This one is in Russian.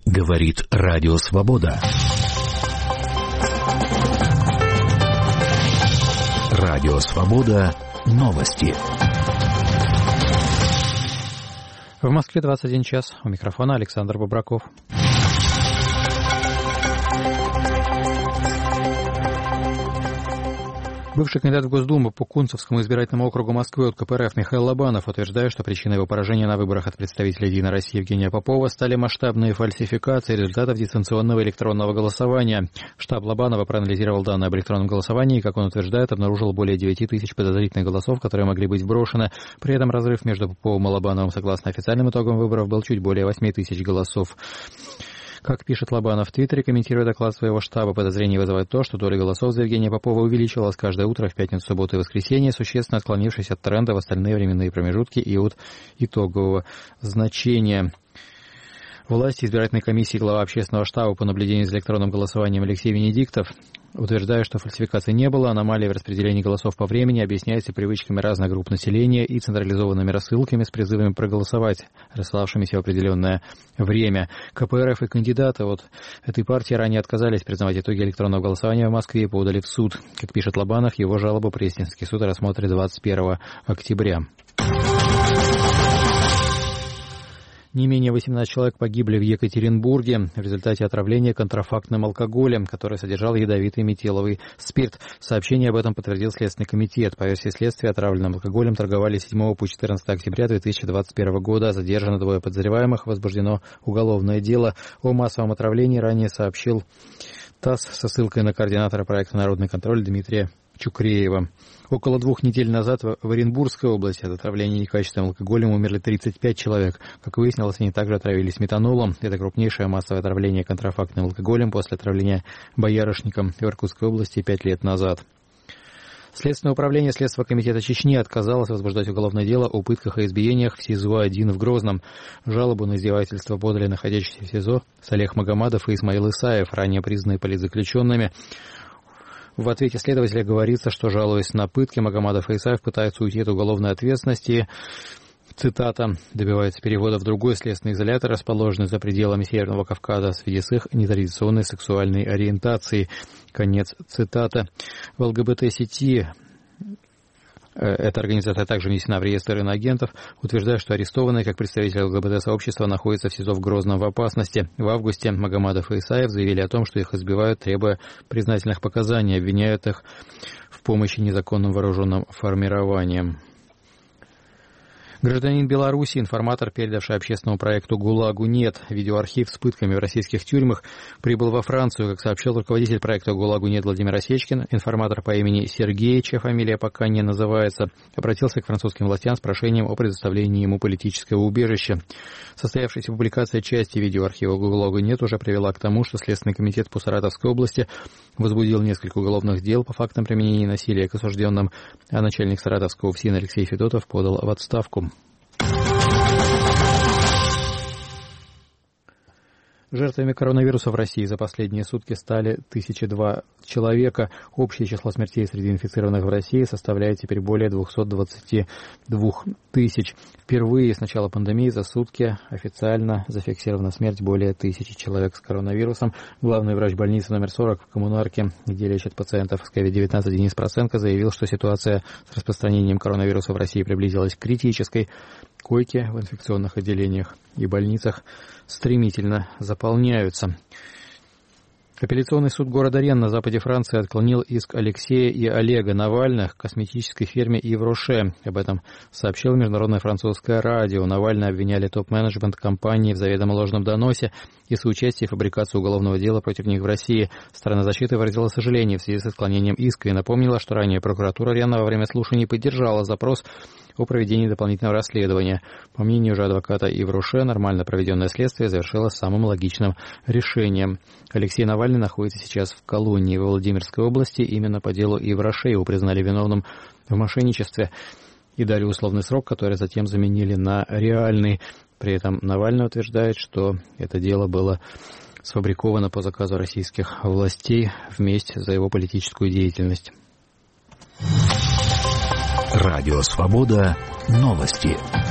Говорит Радио Свобода. Радио Свобода. Новости. В Москве 21 час. У микрофона Александр Бобраков. Бывший кандидат в Госдуму по Кунцевскому избирательному округу Москвы от КПРФ Михаил Лобанов утверждает, что причиной его поражения на выборах от представителя «Единой России» Евгения Попова стали масштабные фальсификации результатов дистанционного электронного голосования. Штаб Лобанова проанализировал данные об электронном голосовании и, как он утверждает, обнаружил более 9 тысяч подозрительных голосов, которые могли быть вброшены. При этом разрыв между Поповым и Лобановым, согласно официальным итогам выборов, был чуть более 8 тысяч голосов. Как пишет Лобанов в Твиттере, комментируя доклад своего штаба, подозрение вызывает то, что доля голосов за Евгения Попова увеличивалась каждое утро в пятницу, субботу и воскресенье, существенно отклонившись от тренда в остальные временные промежутки и от итогового значения. Власти избирательной комиссии глава общественного штаба по наблюдению за электронным голосованием Алексей Венедиктов, утверждая, что фальсификаций не было, аномалия в распределении голосов по времени объясняется привычками разных групп населения и централизованными рассылками с призывами проголосовать, рассылавшимися в определенное время. КПРФ и кандидаты от этой партии ранее отказались признавать итоги электронного голосования в Москве и подали в суд. Как пишет Лобанов, его жалобу Пресненский суд рассмотрит 21 октября. Не менее 18 человек погибли в Екатеринбурге в результате отравления контрафактным алкоголем, который содержал ядовитый метиловый спирт. Сообщение об этом подтвердил Следственный комитет. По версии следствия, отравленным алкоголем торговали с 7 по 14 октября 2021 года. Задержано 2 подозреваемых, возбуждено уголовное дело. О массовом отравлении ранее сообщил ТАСС со ссылкой на координатора проекта «Народный контроль» Дмитрия Чукреева. Около 2 недель назад в Оренбургской области от отравления некачественным алкоголем умерли 35 человек. Как выяснилось, они также отравились метанолом. Это крупнейшее массовое отравление контрафактным алкоголем после отравления боярышником в Иркутской области 5 лет назад. Следственное управление Следственного комитета Чечни отказалось возбуждать уголовное дело о пытках и избиениях в СИЗО-1 в Грозном. Жалобу на издевательство подали находящиеся в СИЗО Салех Магомадов и Исмаил Исаев, ранее признанные политзаключенными. В ответе следователя говорится, что, жалуясь на пытки, Магомадов и Исаев пытаются уйти от уголовной ответственности. Цитата: «Добиваются перевода в другой следственный изолятор, расположенный за пределами Северного Кавказа, в связи с их нетрадиционной сексуальной ориентацией». Конец цитаты. В ЛГБТ-сети эта организация также внесена в реестр иноагентов, утверждая, что арестованные как представители ЛГБТ-сообщества находятся в СИЗО в Грозном в опасности. В августе Магомадов и Исаев заявили о том, что их избивают, требуя признательных показаний, обвиняют их в помощи незаконным вооруженным формированиям. Гражданин Беларуси, информатор, передавший общественному проекту «ГУЛАГу нет» видеоархив с пытками в российских тюрьмах, прибыл во Францию. Как сообщил руководитель проекта «ГУЛАГу нет» Владимир Осечкин, информатор по имени Сергей, чья фамилия пока не называется, обратился к французским властям с прошением о предоставлении ему политического убежища. Состоявшаяся публикация части видеоархива «ГУЛАГу нет» уже привела к тому, что Следственный комитет по Саратовской области возбудил несколько уголовных дел по фактам применения насилия к осужденным, а начальник Саратовского ФСИН Алексей Федотов подал в отставку. Жертвами коронавируса в России за последние сутки стали 1002 человека. Общее число смертей среди инфицированных в России составляет теперь более 222 тысяч. Впервые с начала пандемии за сутки официально зафиксирована смерть более 1000 человек с коронавирусом. Главный врач больницы номер 40 в Коммунарке, где лечат пациентов с COVID-19, Денис Проценко, заявил, что ситуация с распространением коронавируса в России приблизилась к критической. Койки в инфекционных отделениях и больницах стремительно заполняются. Апелляционный суд города Ренн на западе Франции отклонил иск Алексея и Олега Навальных к косметической фирме Ив Роше. Об этом сообщило международное французское радио. Навальные обвиняли топ-менеджмент компании в заведомо ложном доносе и соучастии в фабрикации уголовного дела против них в России. Сторона защиты выразила сожаление в связи с отклонением иска и напомнила, что ранее прокуратура Ренна во время слушаний поддержала запрос о проведении дополнительного расследования. По мнению же адвоката Ив Роше, нормально проведенное следствие завершилось самым логичным решением. Алексей Навальный находится сейчас в колонии в Владимирской области. Именно по делу Ив Роше его признали виновным в мошенничестве и дали условный срок, который затем заменили на реальный. При этом Навальный утверждает, что это дело было сфабриковано по заказу российских властей в месть за его политическую деятельность. Радио Свобода. Новости.